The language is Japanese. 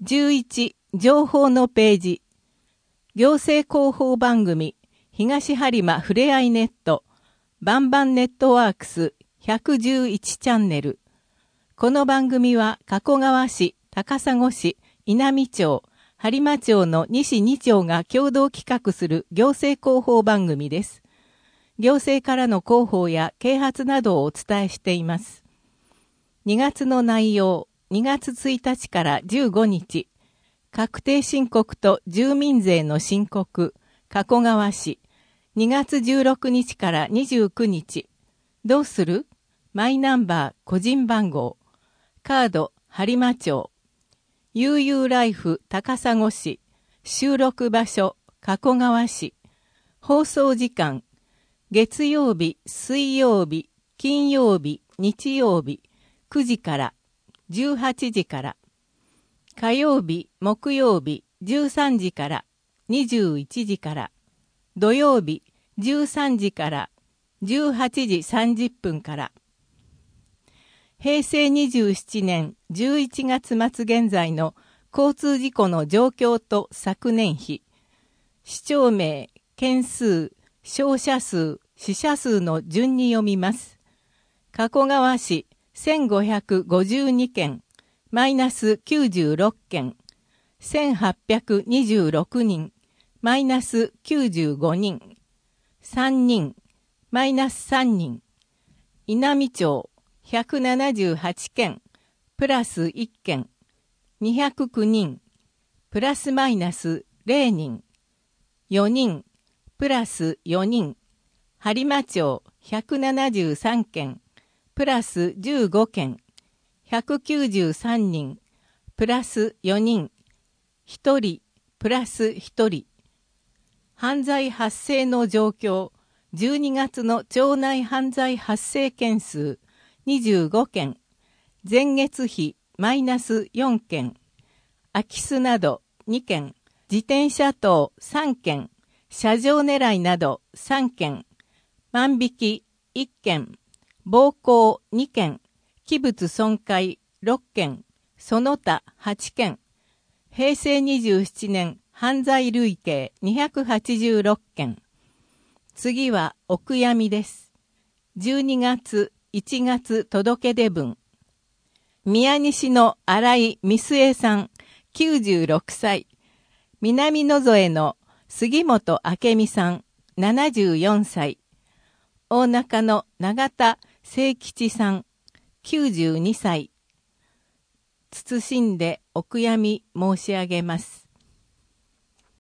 11、情報のページ。行政広報番組、東播磨ふれあいネット、バンバンネットワークス111チャンネル。この番組は加古川市、高砂市、稲美町、播磨町の西2町が共同企画する行政広報番組です。行政からの広報や啓発などをお伝えしています。2月の内容、2月1日から15日、確定申告と住民税の申告、加古川市、2月16日から29日、どうする？マイナンバー個人番号、カード播磨町、悠々ライフ高砂市、収録場所加古川市、放送時間、月曜日、水曜日、金曜日、日曜日、9時から、18時から、火曜日、木曜日、13時から、21時から、土曜日、13時から、18時30分から、平成27年11月末現在の交通事故の状況と昨年比、市町名、件数、傷者数、死者数の順に読みます。加古川市1552件、マイナス96件、1826人、マイナス95人、3人、マイナス3人、稲美町178件、プラス1件、209人、プラスマイナス0人、4人、プラス4人、播磨町173件、プラス15件、193人、プラス4人、1人、プラス1人。犯罪発生の状況、12月の町内犯罪発生件数25件、前月比マイナス4件、空き巣など2件、自転車盗3件、車上狙いなど3件、万引き1件、暴行2件、器物損壊6件、その他8件、平成27年犯罪累計286件。次はお悔やみです。12月、1月届出文。宮西の新井美末さん、96歳。南野添の杉本明美さん、74歳。大中の永田清吉さん、92歳。謹んでお悔やみ申し上げます。